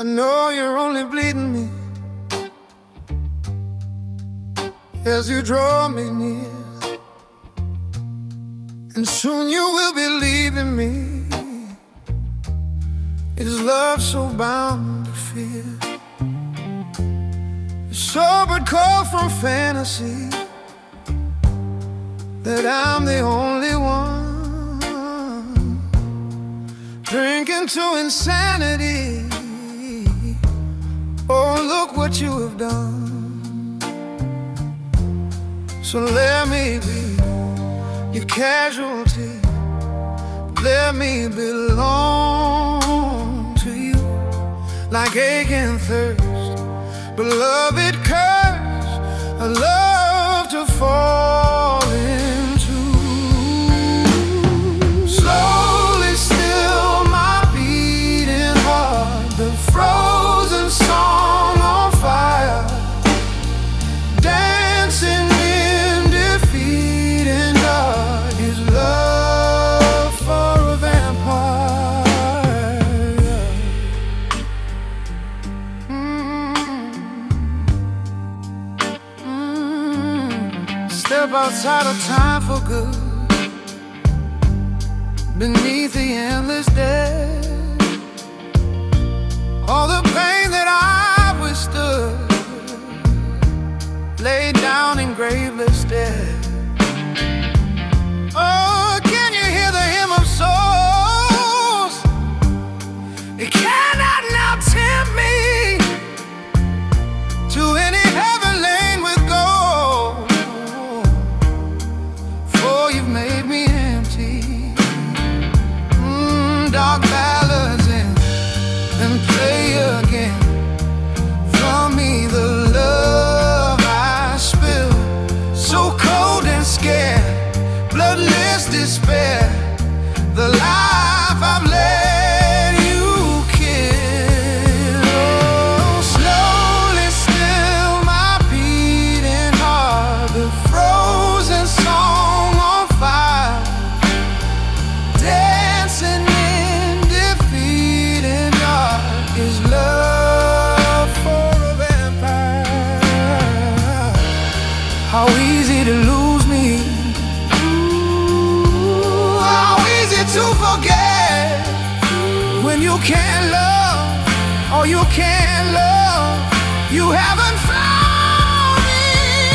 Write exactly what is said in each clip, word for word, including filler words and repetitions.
I know you're only bleeding me as you draw me near, and soon you will be leaving me. Is love so bound to fear? A sobered call from fantasy that I'm the only one, drinking to insanity. Oh, look what you have done. So let me be your casualty, let me belong to you, like aching thirst, beloved curse, a love to fall into. Slowly still my beating heart, the frozen song on fire, dancing in defeat and dark. Is love for a vampire? Mm-hmm. Mm-hmm. Step outside of time for good, beneath the endless day. All the pain that I've withstood, laid down in graveless dead. Oh, can you hear the hymn of souls? It cannot now tempt me to any heaven lane with gold, for you've made me empty. Mm, dark ballads and, and play again from me the love I spill, so cold and scared, bloodless despair, the life I've let you kill. Oh, slowly still my beating heart, the frozen song on fire, dancing in defeat and dark. Is love for a vampire? How easy to lose me, ooh, how easy to forget, when you can't love, or you can't love, you haven't found me.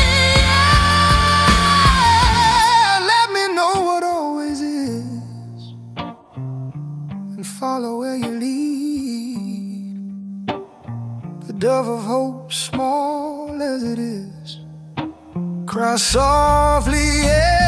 Yeah, let me know what always is, and follow where you lead. The dove of hope, small as it is, cry softly, yeah.